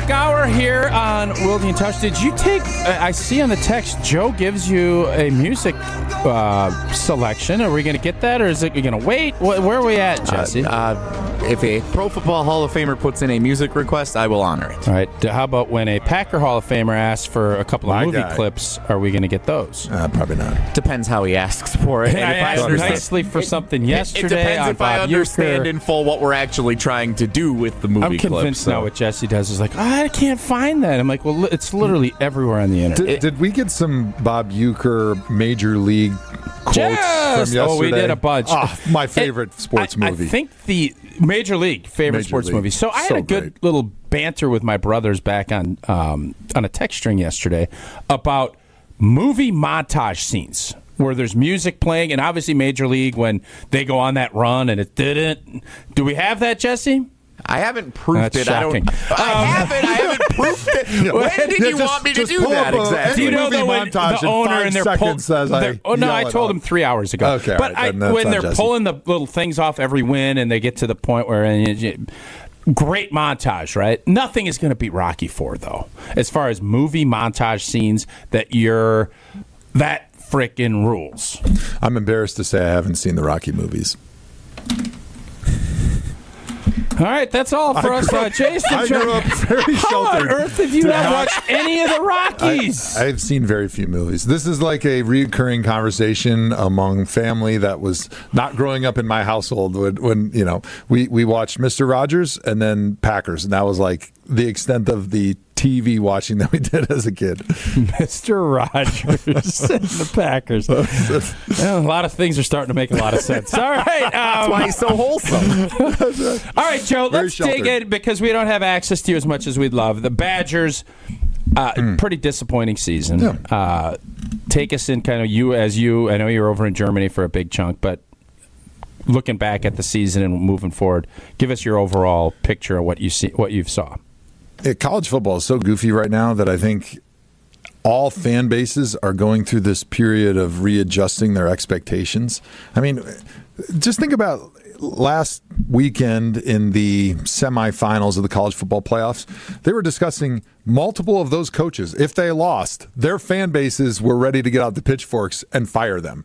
o'clock hour here on Wildy and Touch. Did you take, I see on the text, Joe gives you a music selection. Are we going to get that, or is it going to wait? Where are we at, Jesse? If a Pro Football Hall of Famer puts in a music request, I will honor it. All right. How about when a Packer Hall of Famer asks for a couple of movie clips, are we going to get those? Probably not. Depends how he asks for it. I asked nicely for something yesterday. It depends if I understand in full what we're actually trying to do with the movie clips. I'm convinced now what Jesse does is like, I can't find that. I'm like, well, it's literally everywhere on the internet. Did we get some Bob Uecker Major League quotes from yesterday? Oh, we did a bunch. My favorite sports movie. I think the Major League favorite sports movie. So I had a good little banter with my brothers back on a text string yesterday about movie montage scenes where there's music playing, and obviously Major League when they go on that run and it didn't. Do we have that, Jesse? I haven't proofed it. Shocking. I haven't proofed it. When did you want me to do that exactly? Do you know the owner and they're pulling? I told him 3 hours ago. Okay, but when they're Jesse. pulling the little things off every win and they get to the point where great montage, right? Nothing is going to beat Rocky IV, though, as far as movie montage scenes that frickin' rules. I'm embarrassed to say I haven't seen the Rocky movies. All right, that's all for us. Jason, I grew up very how sheltered. on earth have you not watched any of the Rockies? I've seen very few movies. This is like a recurring conversation among family that was not growing up in my household. When we watched Mr. Rogers and then Packers, and that was like the extent of the TV watching that we did as a kid. Mr. Rogers and the Packers. A lot of things are starting to make a lot of sense. All right. That's why he's so wholesome. All right, Joe, let's dig in because we don't have access to you as much as we'd love. The Badgers, pretty disappointing season. Yeah. Take us in kind of I know you're over in Germany for a big chunk, but looking back at the season and moving forward, give us your overall picture of what you saw. College football is so goofy right now that I think all fan bases are going through this period of readjusting their expectations. I mean, just think about last weekend in the semifinals of the college football playoffs. They were discussing multiple of those coaches. If they lost, their fan bases were ready to get out the pitchforks and fire them.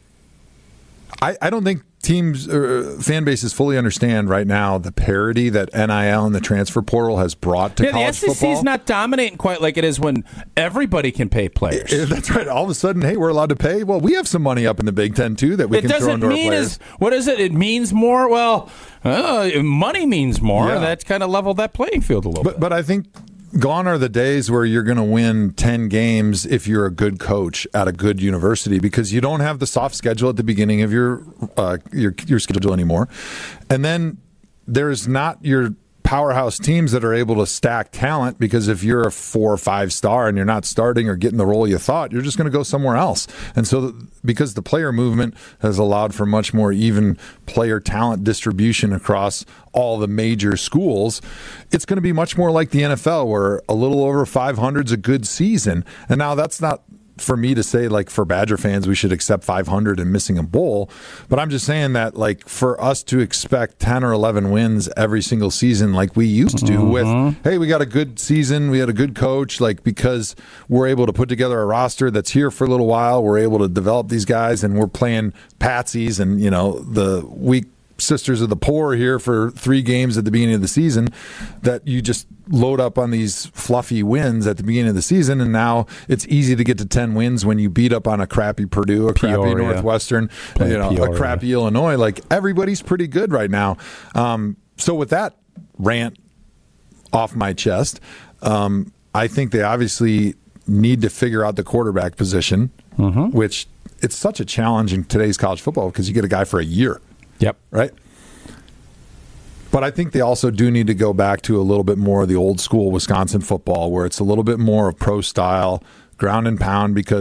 I don't think teams or fan bases fully understand right now the parity that NIL and the transfer portal has brought to college football. The SEC is not dominating quite like it is when everybody can pay players. That's right. All of a sudden, hey, we're allowed to pay. Well, we have some money up in the Big Ten, too, that we can throw into our players. What is it? It means more? Well, money means more. Yeah. That's kind of leveled that playing field a little bit. But I think gone are the days where you're going to win 10 games if you're a good coach at a good university because you don't have the soft schedule at the beginning of your schedule anymore. And then there's not your powerhouse teams that are able to stack talent because if you're a 4 or 5 star and you're not starting or getting the role you thought, you're just going to go somewhere else. And so because the player movement has allowed for much more even player talent distribution across all the major schools, it's going to be much more like the NFL where a little over 500 is a good season. And now that's not for me to say, like, for Badger fans, we should accept 500 and missing a bowl. But I'm just saying that, like, for us to expect 10 or 11 wins every single season like we used to with, hey, we got a good season, we had a good coach, like, because we're able to put together a roster that's here for a little while, we're able to develop these guys, and we're playing patsies and, the weak Sisters of the Poor here for 3 games at the beginning of the season, that you just load up on these fluffy wins at the beginning of the season, and now it's easy to get to 10 wins when you beat up on a crappy Purdue, a crappy Northwestern, a crappy Illinois. Like, everybody's pretty good right now. So with that rant off my chest, I think they obviously need to figure out the quarterback position, which it's such a challenge in today's college football because you get a guy for a year. Yep. Right? But I think they also do need to go back to a little bit more of the old school Wisconsin football where it's a little bit more of pro style, ground and pound, because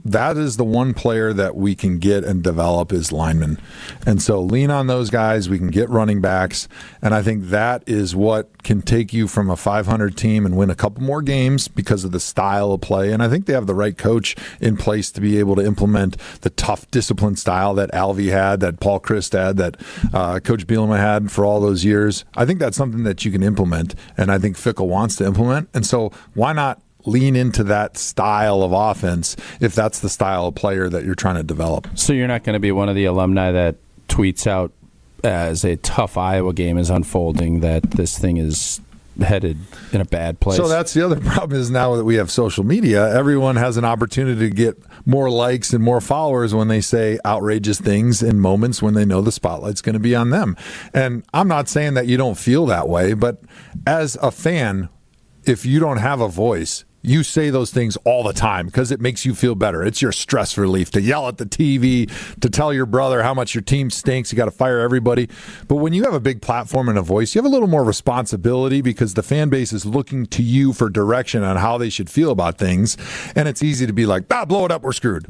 that is the one player that we can get and develop is linemen. And so lean on those guys. We can get running backs. And I think that is what can take you from a 500 team and win a couple more games because of the style of play. And I think they have the right coach in place to be able to implement the tough discipline style that Alvy had, that Paul Chryst had, that Coach Bielema had for all those years. I think that's something that you can implement, and I think Fickell wants to implement. And so why not lean into that style of offense if that's the style of player that you're trying to develop? So you're not going to be one of the alumni that tweets out as a tough Iowa game is unfolding that this thing is headed in a bad place. So that's the other problem is now that we have social media, everyone has an opportunity to get more likes and more followers when they say outrageous things in moments when they know the spotlight's going to be on them. And I'm not saying that you don't feel that way, but as a fan, if you don't have a voice, you say those things all the time because it makes you feel better. It's your stress relief to yell at the TV, to tell your brother how much your team stinks. You got to fire everybody. But when you have a big platform and a voice, you have a little more responsibility because the fan base is looking to you for direction on how they should feel about things. And it's easy to be like, blow it up, we're screwed,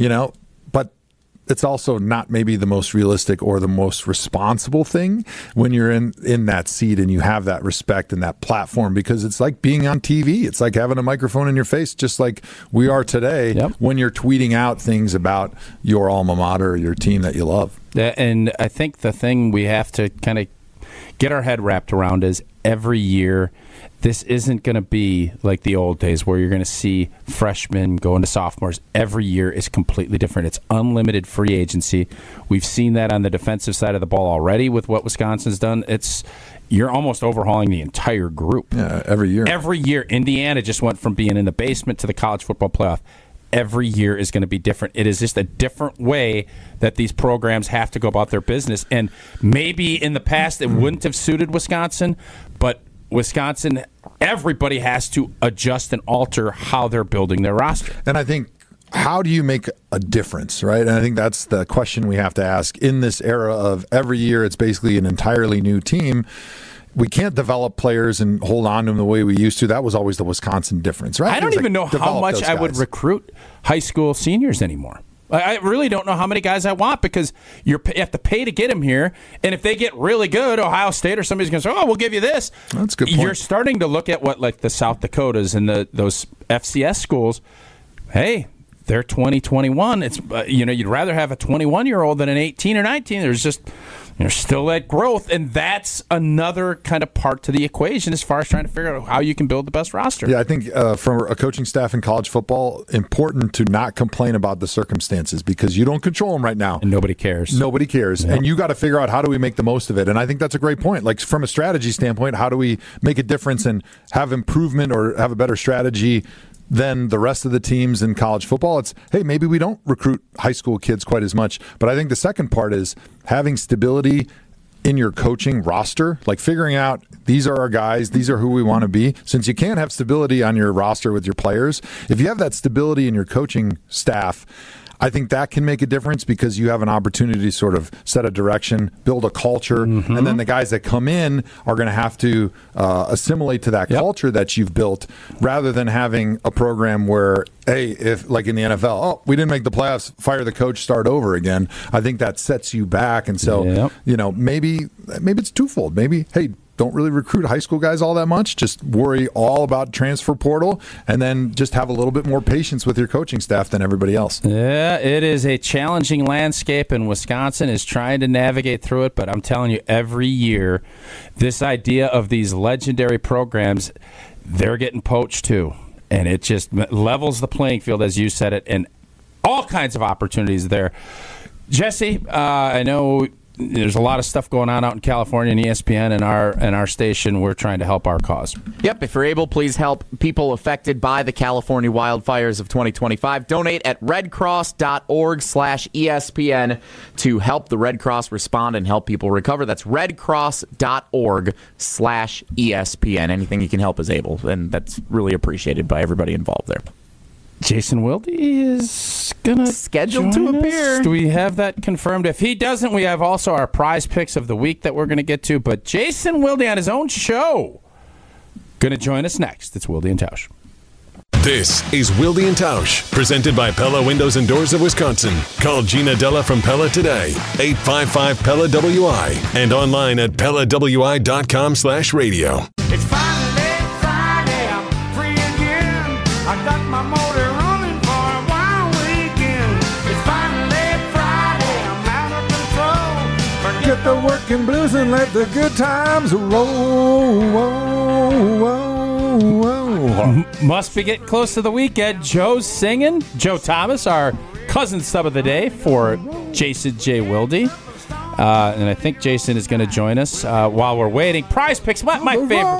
But it's also not maybe the most realistic or the most responsible thing when you're in that seat and you have that respect and that platform, because it's like being on TV. It's like having a microphone in your face, just like we are today when you're tweeting out things about your alma mater or your team that you love. And I think the thing we have to kind of get our head wrapped around is every year this isn't going to be like the old days where you're going to see freshmen go into sophomores. Every year is completely different. It's unlimited free agency. We've seen that on the defensive side of the ball already with what Wisconsin's done. You're almost overhauling the entire group. Yeah, every year. Every year. Indiana just went from being in the basement to the college football playoff. Every year is going to be different. It is just a different way that these programs have to go about their business. And maybe in the past it wouldn't have suited Wisconsin, but Wisconsin, everybody has to adjust and alter how they're building their roster. And I think, how do you make a difference, right? And I think that's the question we have to ask in this era of every year it's basically an entirely new team. We can't develop players and hold on to them the way we used to. That was always the Wisconsin difference, right? I don't even know how much I would recruit high school seniors anymore. I really don't know how many guys I want because you have to pay to get them here. And if they get really good, Ohio State or somebody's going to say, we'll give you this. That's a good point. You're starting to look at what like the South Dakotas and those FCS schools, hey, they're 20, 21. It's you'd rather have a 21-year-old than an 18 or 19. There's still that growth, and that's another kind of part to the equation as far as trying to figure out how you can build the best roster. Yeah, I think for a coaching staff in college football, important to not complain about the circumstances because you don't control them right now. And nobody cares. Nobody cares. Yep. And you got to figure out how do we make the most of it. And I think that's a great point. Like from a strategy standpoint, how do we make a difference and have improvement or have a better strategy than the rest of the teams in college football? It's, hey, maybe we don't recruit high school kids quite as much. But I think the second part is having stability in your coaching roster, like figuring out these are our guys, these are who we want to be. Since you can't have stability on your roster with your players, if you have that stability in your coaching staff, I think that can make a difference because you have an opportunity to sort of set a direction, build a culture, and then the guys that come in are going to have to assimilate to that culture that you've built rather than having a program where, hey, if like in the NFL, we didn't make the playoffs, fire the coach, start over again. I think that sets you back. And so, maybe it's twofold. Maybe, hey, don't really recruit high school guys all that much. Just worry all about transfer portal and then just have a little bit more patience with your coaching staff than everybody else. Yeah, it is a challenging landscape, and Wisconsin is trying to navigate through it. But I'm telling you, every year, this idea of these legendary programs, they're getting poached too. And it just levels the playing field, as you said it, and all kinds of opportunities there. Jesse, I know there's a lot of stuff going on out in California and ESPN and our station. We're trying to help our cause. Yep, if you're able, please help people affected by the California wildfires of 2025. Donate at redcross.org/ESPN to help the Red Cross respond and help people recover. That's redcross.org/ESPN. Anything you can help is able, and that's really appreciated by everybody involved there. Jason Wilde is gonna scheduled to appear. Do we have that confirmed? If he doesn't, we have also our prize picks of the week that we're going to get to. But Jason Wilde on his own show going to join us next. It's Wilde and Tausch. This is Wilde and Tausch, presented by Pella Windows and Doors of Wisconsin. Call Gina Della from Pella today, 855-PELLA-WI, and online at PellaWI.com/radio. It's finally Friday, I'm free again. I got my motor running for a wild weekend. It's finally Friday, I'm out of control. Forget the working blues and let the good times roll. Whoa, whoa, whoa. Must be getting close to the weekend. Joe's singing. Joe Thomas, our cousin sub of the day for Jason J. Wilde. And I think Jason is going to join us while we're waiting. Prize Picks, my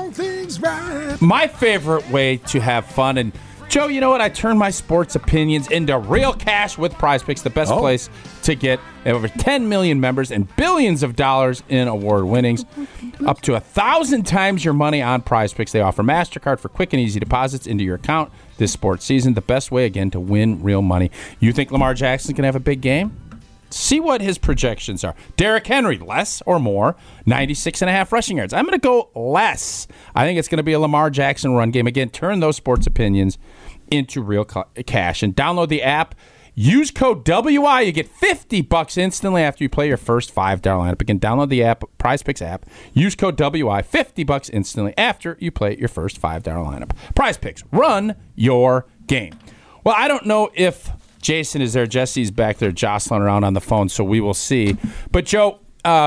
favorite way to have fun. And Joe, you know what? I turn my sports opinions into real cash with Prize Picks, the best place to get. They have over 10 million members and billions of dollars in award winnings. Up to 1,000 times your money on Prize Picks. They offer MasterCard for quick and easy deposits into your account this sports season. The best way, again, to win real money. You think Lamar Jackson's going to have a big game? See what his projections are. Derrick Henry, less or more, 96.5 rushing yards. I'm going to go less. I think it's going to be a Lamar Jackson run game. Again, turn those sports opinions into real cash. And download the app. Use code WI. You get $50 instantly after you play your first $5 lineup. Again, download the app, Prize Picks app. Use code WI. $50 instantly after you play your first $5 lineup. Prize Picks. Run your game. Well, I don't know if Jason is there. Jesse's back there jostling around on the phone, so we will see. But, Joe,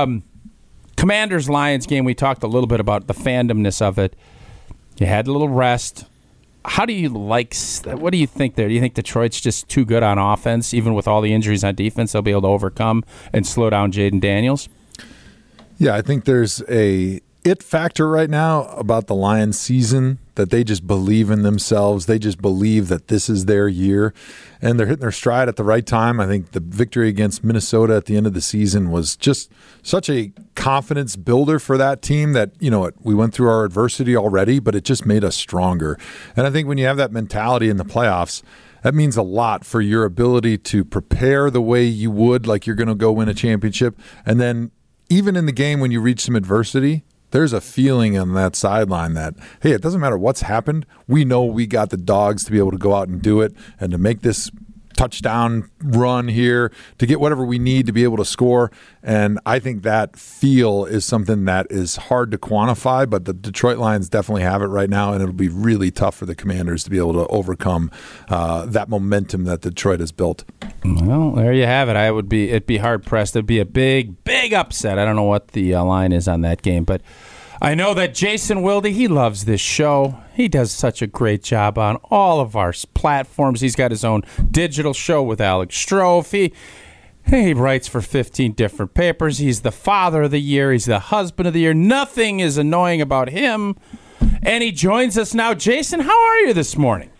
Commanders-Lions game, we talked a little bit about the fandomness of it. You had a little rest. How do you what do you think there? Do you think Detroit's just too good on offense, even with all the injuries on defense, they'll be able to overcome and slow down Jaden Daniels? Yeah, I think there's a it factor right now about the Lions season that they just believe in themselves. They just believe that this is their year, and they're hitting their stride at the right time. I think the victory against Minnesota at the end of the season was just such a confidence builder for that team that, you know, we went through our adversity already, but it just made us stronger. And I think when you have that mentality in the playoffs, that means a lot for your ability to prepare the way you would like you're going to go win a championship. And then even in the game when you reach some adversity, there's a feeling on that sideline that, hey, it doesn't matter what's happened. We know we got the dogs to be able to go out and do it and to make this touchdown run here to get whatever we need to be able to score. And I think that feel is something that is hard to quantify, but the Detroit Lions definitely have it right now, and it'll be really tough for the Commanders to be able to overcome that momentum that Detroit has built. Well, there you have it. It'd be hard pressed. It'd be a big upset. I don't know what the line is on that game, but I know that Jason Wilde, he loves this show. He does such a great job on all of our platforms. He's got his own digital show with Alex Strofe. He writes for 15 different papers. He's the father of the year. He's the husband of the year. Nothing is annoying about him. And he joins us now. Jason, how are you this morning?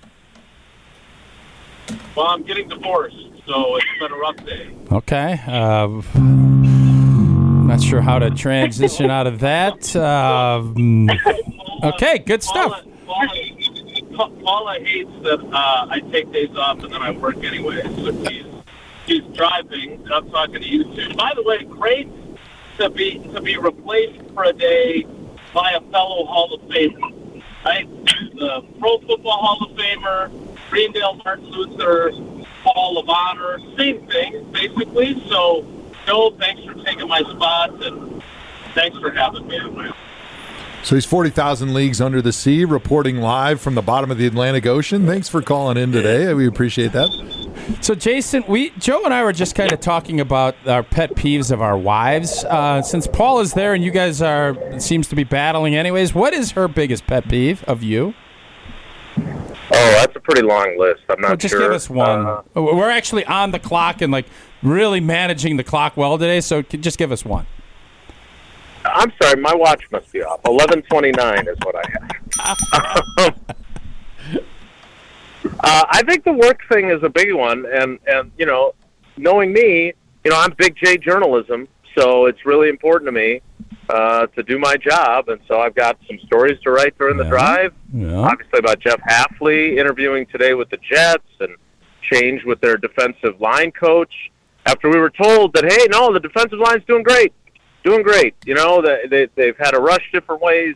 Well, I'm getting divorced, so it's been a rough day. Okay. Not sure how to transition out of that. Okay, good stuff. Paula hates that I take days off and then I work anyway. So she's driving, and I'm talking to you two. By the way, great to be replaced for a day by a fellow Hall of Famer. Right? The Pro Football Hall of Famer, Greendale Martin Luther Hall of Honor, same thing, basically. So, Joe, thanks for taking my spot, and thanks for having me on my own. So he's 40,000 leagues under the sea, reporting live from the bottom of the Atlantic Ocean. Thanks for calling in today. We appreciate that. So, Jason, Joe and I were just kind of talking about our pet peeves of our wives. Since Paul is there and you guys seems to be battling anyways, what is her biggest pet peeve of you? Oh, that's a pretty long list. I'm not just sure. Give us one. We're actually on the clock and really managing the clock well today, so just give us one. I'm sorry, my watch must be off. 11:29 is what I have. I think the work thing is a big one, and knowing me, I'm big J journalism, so it's really important to me to do my job, and so I've got some stories to write during the drive. Yeah. Obviously about Jeff Hafley interviewing today with the Jets and change with their defensive line coach after we were told that, hey, no, the defensive line's doing great. They've had to rush different ways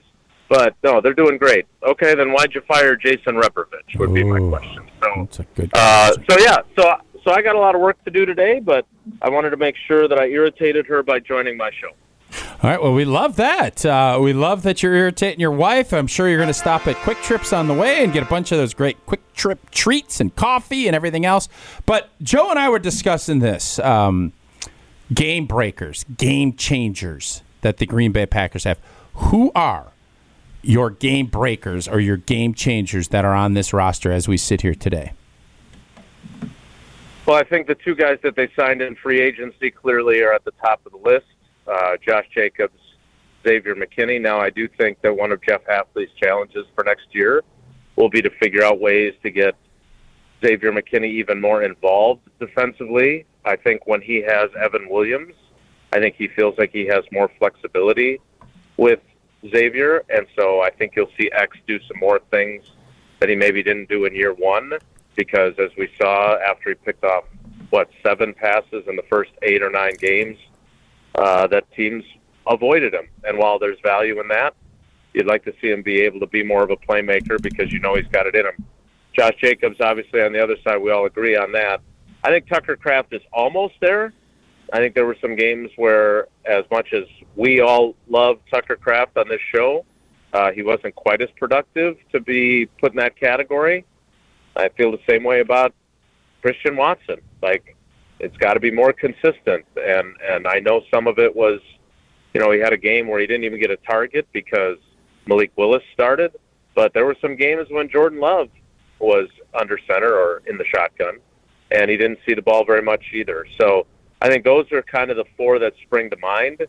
But no, they're doing great. Okay, then why'd you fire Jason Repovich? Would be my question. So That's a good question. So I got a lot of work to do today, but I wanted to make sure that I irritated her by joining my show. All right, well, we love that. We love that you're irritating your wife. I'm sure you're going to stop at Quick Trips on the way and get a bunch of those great Quick Trip treats and coffee and everything else. But Joe and I were discussing this. Game breakers, game changers that the Green Bay Packers have. Who are your game breakers or your game changers that are on this roster as we sit here today? Well, I think the two guys that they signed in free agency clearly are at the top of the list. Josh Jacobs, Xavier McKinney. Now, I do think that one of Jeff Hafley's challenges for next year will be to figure out ways to get Xavier McKinney even more involved defensively. I think when he has Evan Williams, I think he feels like he has more flexibility with Xavier, and so I think you'll see X do some more things that he maybe didn't do in year one, because as we saw after he picked off, 7 passes in the first 8 or 9 games, that teams avoided him. And while there's value in that, you'd like to see him be able to be more of a playmaker because you know he's got it in him. Josh Jacobs, obviously, on the other side, we all agree on that. I think Tucker Kraft is almost there. I think there were some games where, as much as we all love Tucker Kraft on this show, he wasn't quite as productive to be put in that category. I feel the same way about Christian Watson. Like, it's got to be more consistent. And I know some of it was, he had a game where he didn't even get a target because Malik Willis started. But there were some games when Jordan Love was under center or in the shotgun, and he didn't see the ball very much either. So I think those are kind of the 4 that spring to mind.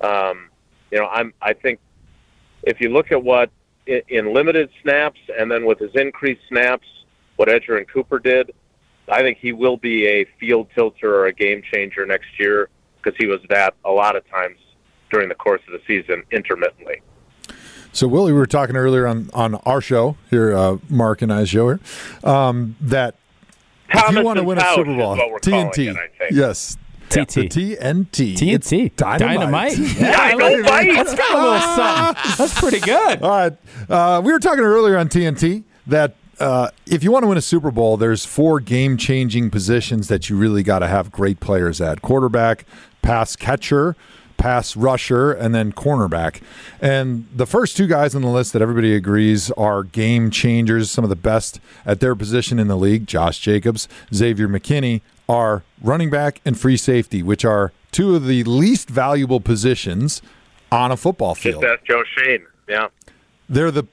I think if you look at what in limited snaps and then with his increased snaps, what Edger and Cooper did, I think he will be a field tilter or a game changer next year because he was that a lot of times during the course of the season intermittently. So, Willie, we were talking earlier on our show here, Mark and I's show here, that if you want to win a Super Bowl, TNT, yes, TT. The TNT. TNT. It's dynamite. Dynamite. That's got a little something. That's pretty good. All right. We were talking earlier on TNT that if you want to win a Super Bowl, there's 4 game-changing positions that you really got to have great players at. Quarterback, pass catcher, pass rusher, and then cornerback. And the first 2 guys on the list that everybody agrees are game changers, some of the best at their position in the league, Josh Jacobs, Xavier McKinney, are running back and free safety, which are 2 of the least valuable positions on a football field. Just ask Joe Shane. Yeah. They're the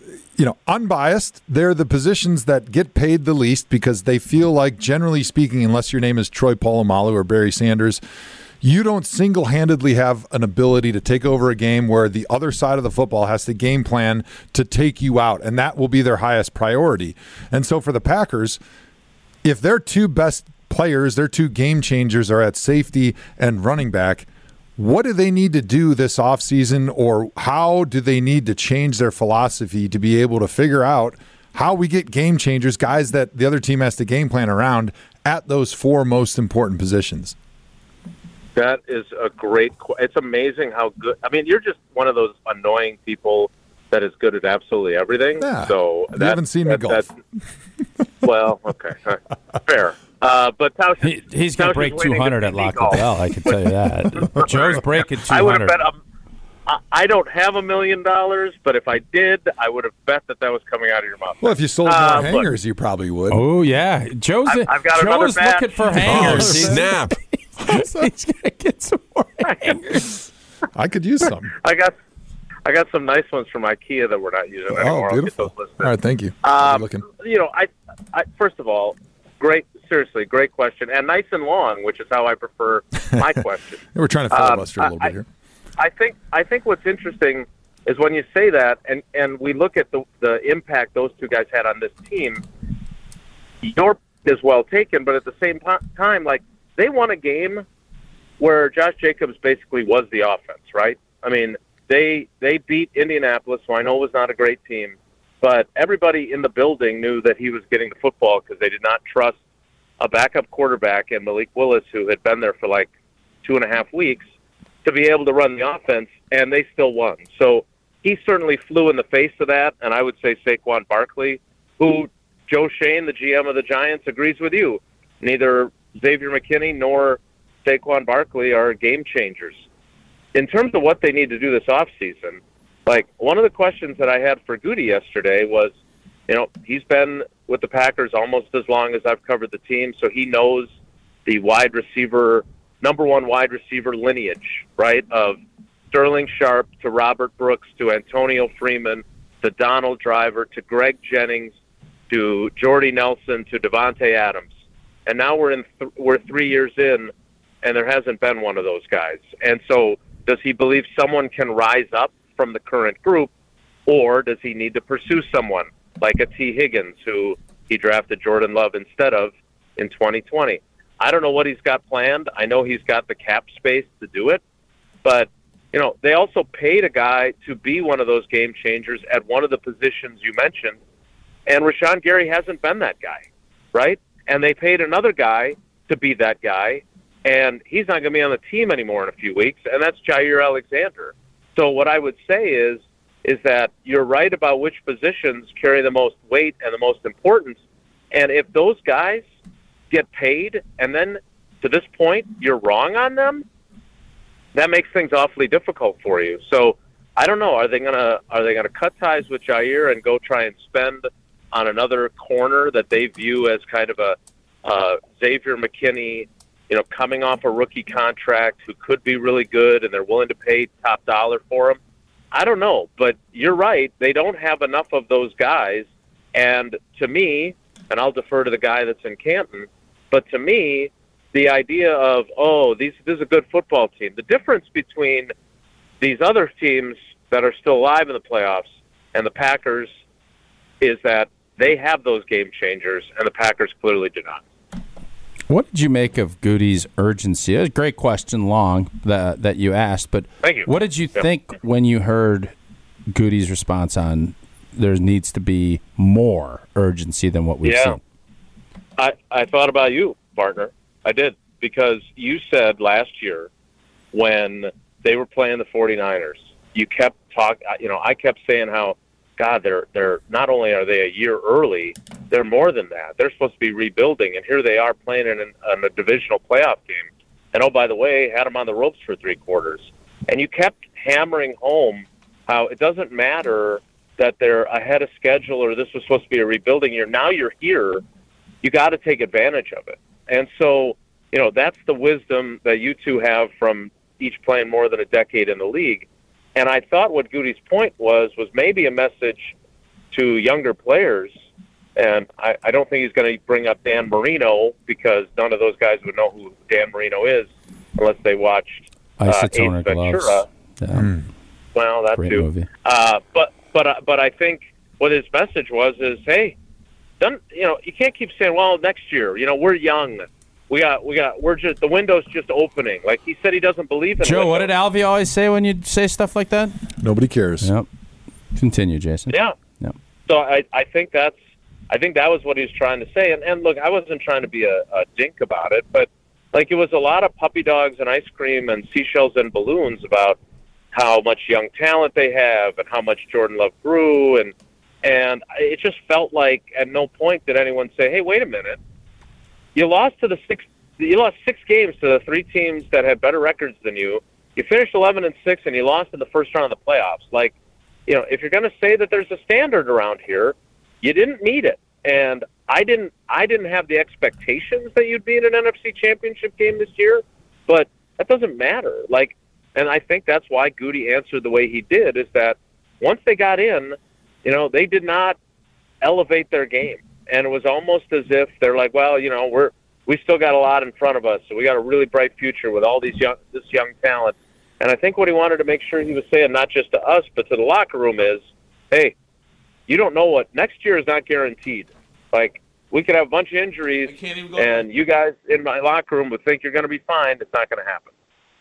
unbiased, they're the positions that get paid the least because they feel like, generally speaking, unless your name is Troy Polamalu or Barry Sanders, you don't single-handedly have an ability to take over a game where the other side of the football has to game plan to take you out, and that will be their highest priority. And so for the Packers, if their 2 best players, their 2 game changers are at safety and running back, what do they need to do this offseason, or how do they need to change their philosophy to be able to figure out how we get game changers, guys that the other team has to game plan around at those 4 most important positions? That is a great it's amazing how good. I mean, you're just one of those annoying people that is good at absolutely everything. Yeah. So you haven't seen me golf. Well, okay. Fair. But Tausch, he's going to break 200 at Lac La Belle, I can tell you that. Joe's breaking 200. I would have bet I don't have $1 million, but if I did, I would have bet that was coming out of your mouth. Well, if you sold more hangers, you probably would. Oh, yeah. Joe's looking for hangers. Oh, snap. He's going to get some more hangers. I could use some. I got some nice ones from IKEA that we're not using anymore. Oh, beautiful. All right, thank you. Looking. I first of all, great question, and nice and long, which is how I prefer my question. We're trying to filibuster a little bit here. I think what's interesting is when you say that, and we look at the impact those 2 guys had on this team. Your is well taken, but at the same time, like, they won a game where Josh Jacobs basically was the offense, right? I mean, they beat Indianapolis, who I know was not a great team, but everybody in the building knew that he was getting the football because they did not trust a backup quarterback and Malik Willis, who had been there for like 2.5 weeks, to be able to run the offense, and they still won. So he certainly flew in the face of that, and I would say Saquon Barkley, who Joe Schoen, the GM of the Giants, agrees with you. Neither Xavier McKinney nor Saquon Barkley are game changers. In terms of what they need to do this offseason, like, one of the questions that I had for Goody yesterday was, he's been with the Packers almost as long as I've covered the team, so he knows the number one wide receiver lineage, right, of Sterling Sharp to Robert Brooks to Antonio Freeman to Donald Driver to Greg Jennings to Jordy Nelson to Devontae Adams. And now we're 3 years in, and there hasn't been one of those guys. And so does he believe someone can rise up from the current group, or does he need to pursue someone like a T. Higgins, who he drafted Jordan Love instead of in 2020? I don't know what he's got planned. I know he's got the cap space to do it, but they also paid a guy to be one of those game changers at one of the positions you mentioned, and Rashawn Gary hasn't been that guy, right? And they paid another guy to be that guy, and he's not going to be on the team anymore in a few weeks, and that's Jair Alexander. So what I would say is that you're right about which positions carry the most weight and the most importance, and if those guys get paid, and then to this point you're wrong on them, that makes things awfully difficult for you. So I don't know. Are they gonna cut ties with Jair and go try and spend on another corner that they view as kind of a Xavier McKinney, coming off a rookie contract, who could be really good, and they're willing to pay top dollar for him? I don't know, but you're right. They don't have enough of those guys. And to me, and I'll defer to the guy that's in Canton, but to me, the idea of, this is a good football team. The difference between these other teams that are still alive in the playoffs and the Packers is that they have those game changers, and the Packers clearly do not. What did you make of Goody's urgency? It was a great question, long, that you asked, but thank you. What did you think when you heard Goody's response on there needs to be more urgency than what we've seen? I thought about you, partner. I did, because you said last year when they were playing the 49ers, you kept talking. I kept saying how, God, they're not only are they a year early, they're more than that. They're supposed to be rebuilding, and here they are playing in a divisional playoff game. And oh, by the way, had them on the ropes for 3 quarters. And you kept hammering home how it doesn't matter that they're ahead of schedule or this was supposed to be a rebuilding year. Now you're here. You got to take advantage of it. And so, that's the wisdom that you two have from each playing more than a decade in the league. And I thought what Goody's point was maybe a message to younger players. And I don't think he's going to bring up Dan Marino, because none of those guys would know who Dan Marino is unless they watched Isotoner Ace Ventura. Gloves. Yeah. Well, that Great too. movie. But I think what his message was is, hey, you can't keep saying, well, next year, we're young. We're just, the window's just opening. Like he said, he doesn't believe in Joe, what did Alvy always say when you say stuff like that? Nobody cares. Yep. Continue, Jason. Yeah. Yep. So I think that was what he was trying to say. And look, I wasn't trying to be a dink about it, but like it was a lot of puppy dogs and ice cream and seashells and balloons about how much young talent they have and how much Jordan Love grew. And it just felt like at no point did anyone say, hey, wait a minute. You lost 6 games to the 3 teams that had better records than you. You finished 11-6, and you lost in the first round of the playoffs. Like, if you're going to say that there's a standard around here, you didn't meet it. And I didn't have the expectations that you'd be in an NFC Championship game this year, but that doesn't matter. Like, and I think that's why Goody answered the way he did, is that once they got in, they did not elevate their game. And it was almost as if they're like, well, we still got a lot in front of us, so we got a really bright future with all this young talent. And I think what he wanted to make sure he was saying, not just to us, but to the locker room, is, hey, you don't know what next year is not guaranteed. Like, we could have a bunch of injuries, and you guys in my locker room would think you're going to be fine. It's not going to happen.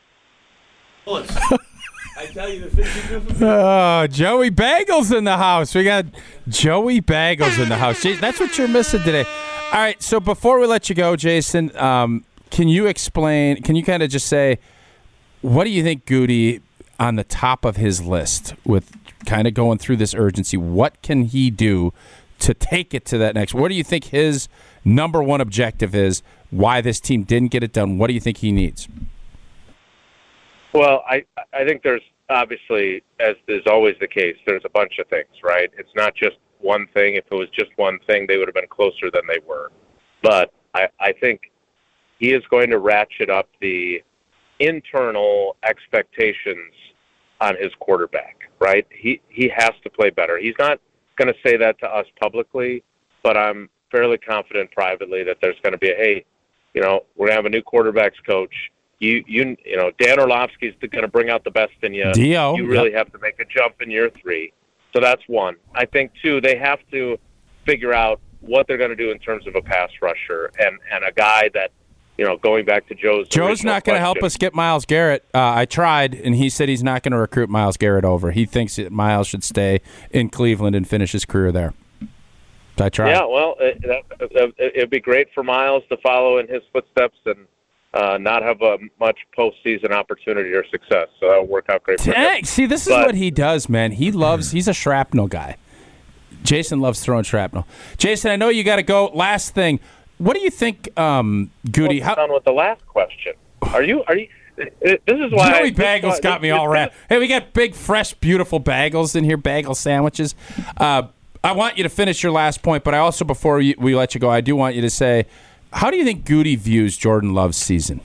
I tell you the things you do for me. Joey Bagels in the house. We got Joey Bagels in the house. Jason, that's what you're missing today. All right, so before we let you go, Jason, can you kind of just say, what do you think Goody on the top of his list with kind of going through this urgency? What can he do to take it to that next? What do you think his number one objective is? Why this team didn't get it done? What do you think he needs? Well, I think there's obviously, as is always the case, there's a bunch of things, right? It's not just one thing. If it was just one thing, they would have been closer than they were. But I think he is going to ratchet up the internal expectations on his quarterback, right? He has to play better. He's not going to say that to us publicly, but I'm fairly confident privately that there's going to be a, hey, we're going to have a new quarterbacks coach. You know, Dan Orlovsky's going to bring out the best in you. D.O. You really have to make a jump in year 3. So that's one. I think, 2, they have to figure out what they're going to do in terms of a pass rusher and a guy that, going back to Joe's not going to help us get Myles Garrett. I tried, and he said he's not going to recruit Myles Garrett over. He thinks that Myles should stay in Cleveland and finish his career there. So I tried. Yeah, well, it'd be great for Myles to follow in his footsteps and not have a much postseason opportunity or success. So that would work out great for him. See, this is what he does, man. He's a shrapnel guy. Jason loves throwing shrapnel. Jason, I know you got to go. Last thing. What do you think, Goody? Done with the last question. Are you? This is why Joey Bagels got me all wrapped. Hey, we got big, fresh, beautiful bagels in here, bagel sandwiches. I want you to finish your last point, but I also, before we let you go, I do want you to say, how do you think Goody views Jordan Love's season?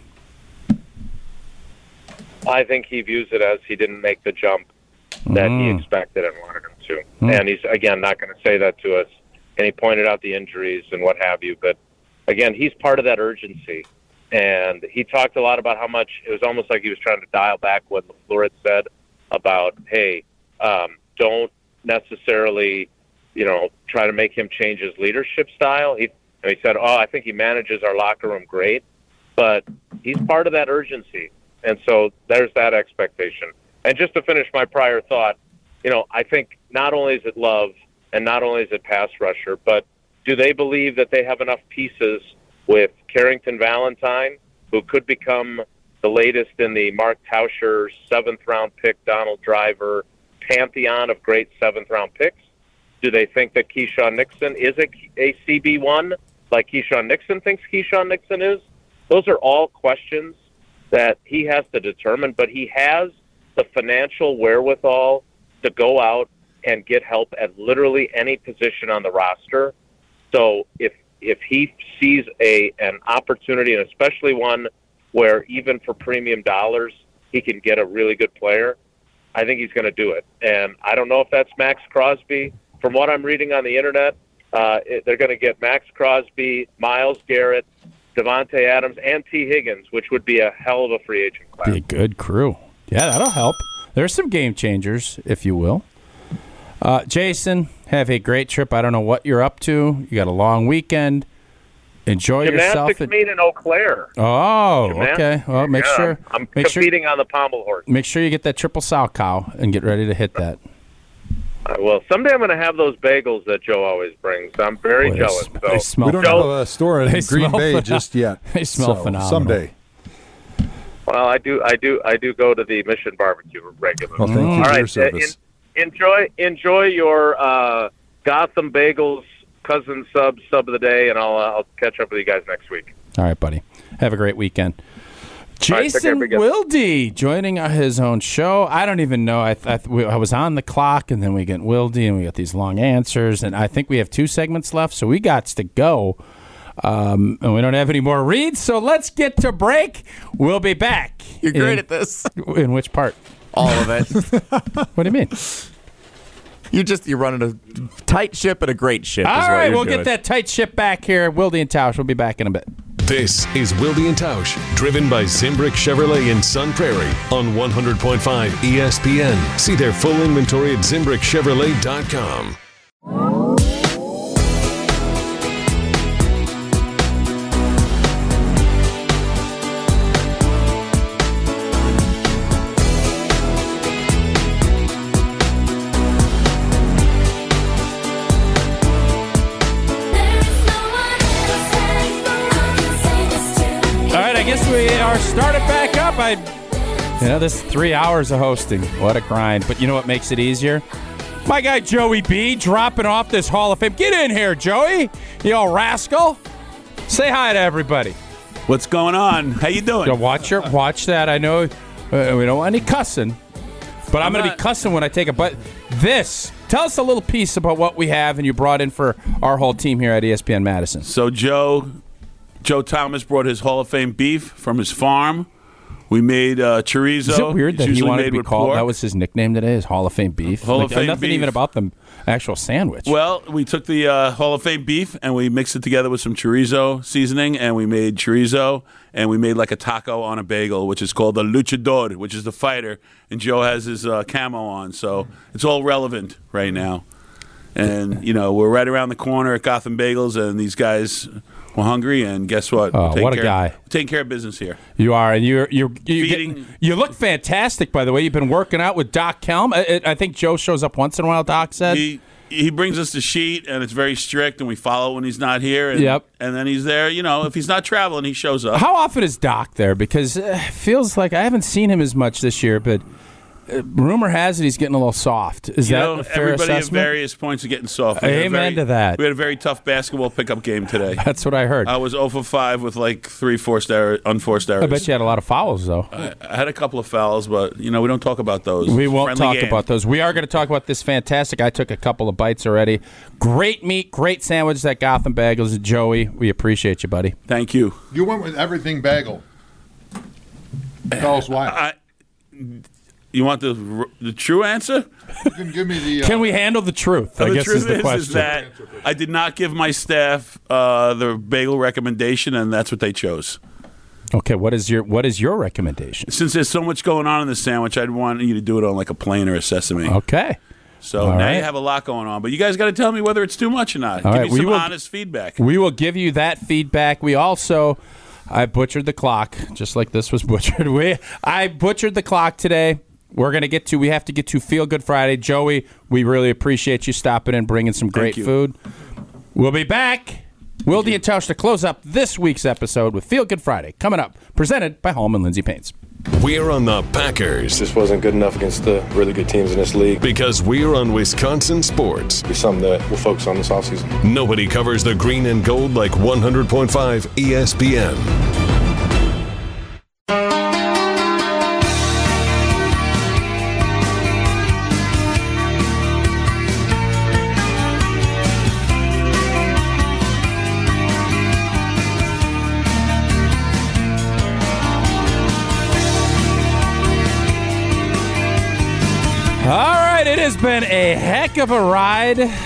I think he views it as he didn't make the jump that he expected and wanted him to. And he's, again, not going to say that to us. And he pointed out the injuries and what have you. But, again, he's part of that urgency. And he talked a lot about how much it was almost like he was trying to dial back what LaFleur had said about, hey, don't necessarily, try to make him change his leadership style. He said, I think he manages our locker room great, but he's part of that urgency. And so there's that expectation. And just to finish my prior thought, I think not only is it Love and not only is it pass rusher, but do they believe that they have enough pieces with Carrington Valentine, who could become the latest in the Mark Tauscher 7th-round pick, Donald Driver pantheon of great 7th-round picks? Do they think that Keyshawn Nixon is a CB1 like Keyshawn Nixon thinks Keyshawn Nixon is? Those are all questions that he has to determine, but he has the financial wherewithal to go out and get help at literally any position on the roster. So if he sees an opportunity, and especially one where even for premium dollars he can get a really good player, I think he's going to do it. And I don't know if that's Max Crosby. From what I'm reading on the internet, they're going to get Max Crosby, Myles Garrett, Devontae Adams, and T. Higgins, which would be a hell of a free agent class. Be a good crew. Yeah, that'll help. There's some game changers, if you will. Jason, have a great trip. I don't know what you're up to. You got a long weekend. Enjoy yourself. Gymnastics meet in Eau Claire. Oh, okay. Well, make sure. I'm competing on the pommel horse. Make sure you get that triple sow cow and get ready to hit that. Well, someday I'm going to have those bagels that Joe always brings. I'm very jealous. They smell we don't have a store in Green Bay just yet. They smell phenomenal. Someday. Well, I do go to the Mission Barbecue regularly. Well, thank you for your service. Enjoy your Gotham Bagels cousin sub of the day, and I'll catch up with you guys next week. All right, buddy. Have a great weekend. Jason Wilde joining his own show. I don't even know. I was on the clock, and then we get Wilde, and we got these long answers, and I think we have 2 segments left, so we got to go. And we don't have any more reads, so let's get to break. We'll be back. You're great at this. In which part? All of it. What do you mean? You're running a tight ship and a great ship. All right, we'll get that tight ship back here. Wilde and Tausch. We'll be back in a bit. This is Wilde and Tausch, driven by Zimbrick Chevrolet in Sun Prairie on 100.5 ESPN. See their full inventory at ZimbrickChevrolet.com. We are started back up. I You know, this is 3 hours of hosting. What a grind. But you know what makes it easier? My guy Joey B dropping off this Hall of Fame. Get in here, Joey. You old rascal. Say hi to everybody. What's going on? How you doing? So watch that. I know we don't want any cussing, but I'm going to be cussing when I take a bite. Tell us a little piece about what we have and you brought in for our whole team here at ESPN Madison. So Joe Thomas brought his Hall of Fame beef from his farm. We made chorizo. Is it weird that he wanted to be called? Pork. That was his nickname today, his Hall of Fame beef. Hall of Fame nothing beef. even about the actual sandwich. Well, we took the Hall of Fame beef and we mixed it together with some chorizo seasoning, and we made chorizo, and we made like a taco on a bagel, which is called the luchador, which is the fighter. And Joe has his camo on, so it's all relevant right now. And we're right around the corner at Gotham Bagels, and these guys were hungry, and guess what? What a guy! We're taking care of business here. You are, and you Feeding. you look fantastic. By the way, you've been working out with Doc Kelm. I think Joe shows up once in a while. Doc said he brings us the sheet, and it's very strict, and we follow when he's not here. And, Yep. And then he's there. If he's not traveling, he shows up. How often is Doc there? Because it feels like I haven't seen him as much this year, but rumor has it he's getting a little soft. Is that a fair everybody assessment? at various points are getting soft. Amen to that. We had a very tough basketball pickup game today. That's what I heard. I was 0 for 5 with like 3 unforced errors. I bet you had a lot of fouls, though. I had a couple of fouls, but we don't talk about those. We won't Friendly talk game. about those. We are going to talk about this fantastic. I took a couple of bites already. Great meat, great sandwich at Gotham Bagels. Joey, we appreciate you, buddy. Thank you. You went with everything bagel. Tell us why. You want the true answer? You can give me the. Can we handle the truth? I the guess truth is the question. is that I did not give my staff the bagel recommendation, and that's what they chose. Okay, what is your recommendation? Since there's so much going on in this sandwich, I'd want you to do it on like a plain or a sesame. Okay. So All now right. you have a lot going on, but you guys got to tell me whether it's too much or not. All Give right, me some honest feedback. We will give you that feedback. We also, I butchered the clock, just like this was butchered. I butchered the clock today. We have to get to Feel Good Friday. Joey, we really appreciate you stopping in, bringing some great food. We'll be back. Wilde and Tausch to close up this week's episode with Feel Good Friday. Coming up, presented by Hallman Lindsay Paints. We're on the Packers. Just wasn't good enough against the really good teams in this league. Because we're on Wisconsin sports. It's something that we'll focus on this offseason. Nobody covers the green and gold like 100.5 ESPN. It has been a heck of a ride, a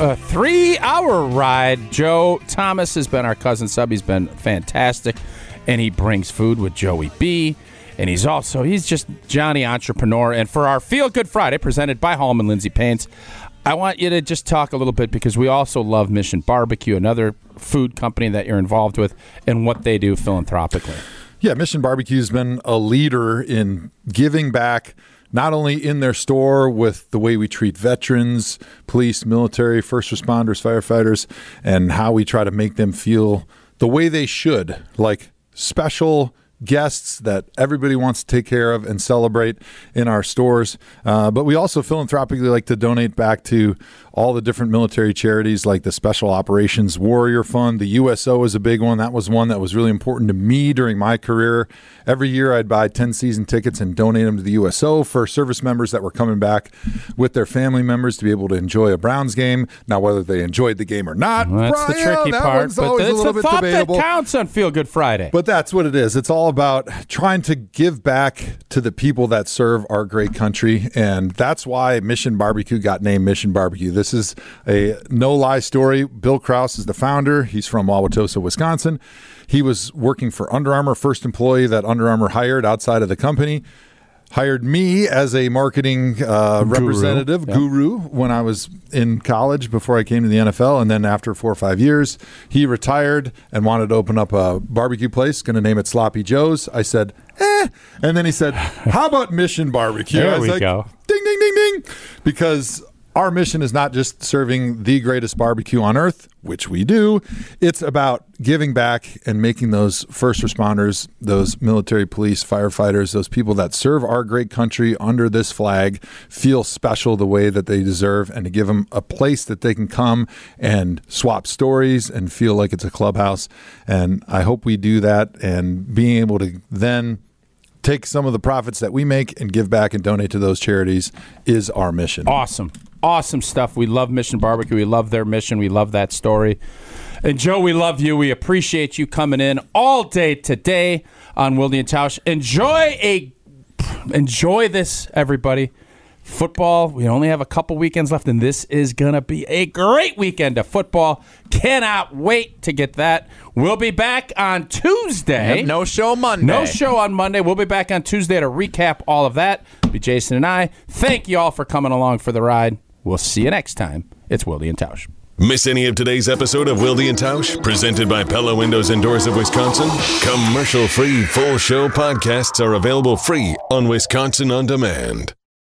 3-hour ride. Joe Thomas has been our cousin sub. He's been fantastic, and he brings food with Joey B. And he's just Johnny Entrepreneur. And for our Feel Good Friday, presented by Hallman Lindsay Paints, I want you to just talk a little bit because we also love Mission Barbecue, another food company that you're involved with, and what they do philanthropically. Yeah, Mission Barbecue has been a leader in giving back, not only in their store with the way we treat veterans, police, military, first responders, firefighters, and how we try to make them feel the way they should, like special guests that everybody wants to take care of and celebrate in our stores. But we also philanthropically like to donate back to all the different military charities like the Special Operations Warrior Fund. The USO is a big one. That was one that was really important to me during my career. Every year I'd buy 10 season tickets and donate them to the USO for service members that were coming back with their family members to be able to enjoy a Browns game. Now, whether they enjoyed the game or not, well, that's the tricky that part. one's But always it's a little the bit thought debatable. that counts on Feel Good Friday. But that's what it is. It's all about trying to give back to the people that serve our great country, and that's why Mission Barbecue got named Mission Barbecue. This is a no-lie story. Bill Krause is the founder. He's from Wauwatosa, Wisconsin. He was working for Under Armour, first employee that Under Armour hired outside of the company. Hired me as a marketing representative, guru, when I was in college before I came to the NFL. And then after 4 or 5 years, he retired and wanted to open up a barbecue place, going to name it Sloppy Joe's. I said, And then he said, how about Mission Barbecue? There I was we like, go. Ding, ding, ding, ding. Because our mission is not just serving the greatest barbecue on earth, which we do. It's about giving back and making those first responders, those military, police, firefighters, those people that serve our great country under this flag feel special the way that they deserve, and to give them a place that they can come and swap stories and feel like it's a clubhouse. And I hope we do that, and being able to then take some of the profits that we make and give back and donate to those charities is our mission. Awesome stuff. We love Mission Barbecue. We love their mission. We love that story. And Joe, we love you. We appreciate you coming in all day today on Wilde and Tausch. Enjoy this, everybody. Football, we only have a couple weekends left, and this is going to be a great weekend of football. Cannot wait to get that. We'll be back on Tuesday. No show Monday. No show on Monday. We'll be back on Tuesday to recap all of that. It'll be Jason and I. Thank you all for coming along for the ride. We'll see you next time. It's Wilde and Tausch. Miss any of today's episode of Wilde and Tausch, presented by Pella Windows and Doors of Wisconsin? Commercial-free full show podcasts are available free on Wisconsin On Demand.